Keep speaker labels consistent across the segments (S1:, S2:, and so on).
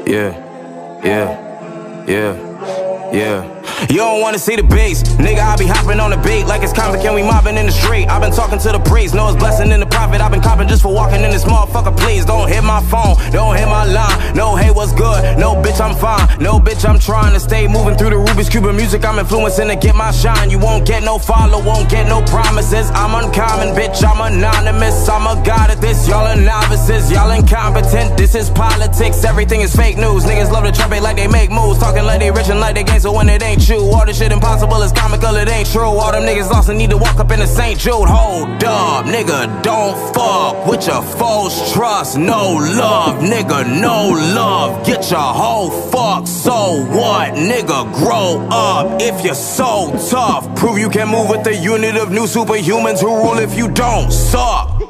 S1: yeah. You don't wanna see the bass, nigga, I be hopping on the beat like it's comic and we mobbing in the street. I've been talking to the priest, know it's blessing in the prophet. I've been copping just for walking in this motherfucker, please. Don't hit my phone, don't hit my line. No, hey, what's good? No, bitch, I'm fine. No, bitch, I'm trying to stay moving through the Rubik's Cube of music. I'm influencing to get my shine. You won't get no follow, won't get no promises. I'm uncommon, bitch, I'm anonymous. I'm a god at this, y'all are novices. Y'all incompetent, this is politics. Everything is fake news. Niggas love to trumpet like they make moves. Talking like they rich and like they gangster when it ain't true. All this shit impossible is comical, it ain't true. All them niggas lost and need to walk up in the St. Jude. Hold up, nigga, don't fuck with your false trust. No love, nigga, no love. Get your whole fuck, so what? Nigga, grow up. If you're so tough, prove you can move with the unit of new superhumans who rule if you don't suck.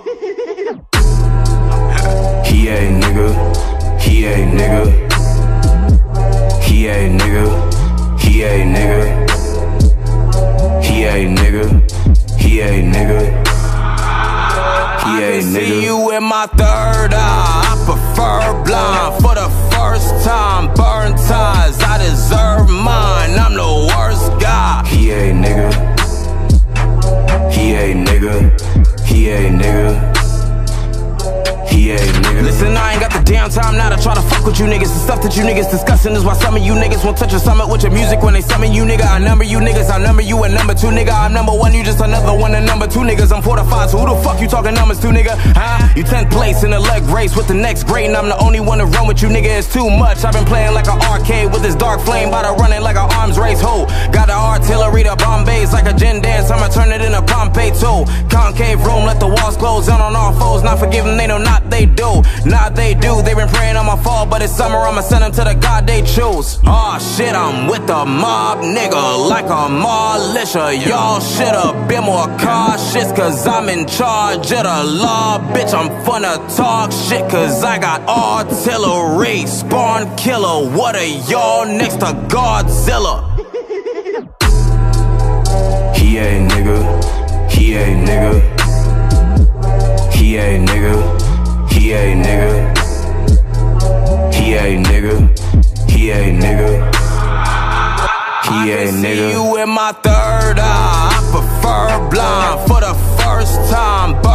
S1: He a nigga, he a nigga, he a nigga. He a nigga, he a nigga, he a nigga, he a nigga. I can see you in my third eye, I prefer blind. For the first time, burn ties, I deserve mine. I'm the worst guy. He a nigga, he a nigga, he a nigga. He a nigga. Listen, I ain't got the damn time now to try to fuck with you niggas. The stuff that you niggas discussing is why some of you niggas won't touch a summit with your music. When they summon you, nigga, I number you niggas. I number you at number 2, nigga. I'm number 1, you just another one and number 2, niggas. I'm 45, so who the fuck you talking numbers to, nigga? Huh? You 10th place in the leg race with the next grade, and I'm the only one to run with you, nigga. It's too much. I've been playing like an arcade with this dark flame, by to running like an arms race. Ho, got the artillery, the Bombays like a gin dance. I'ma turn it into Pompeii too. Concave room, let the walls close in on all foes. Not forgiving, they know not they do. Nah, they do, they been praying on my fall, but it's summer, I'ma send them to the God they choose. Aw, shit, I'm with the mob, nigga, like a militia. Y'all should've been more cautious, cause I'm in charge of the law. Bitch, I'm finna talk shit, cause I got artillery. Spawn killer, what are y'all next to Godzilla? He a nigga, he a nigga, he a nigga. He a nigga, he a nigga, he a nigga, he a nigga. I can see you in my third eye, I prefer blind. For the first time,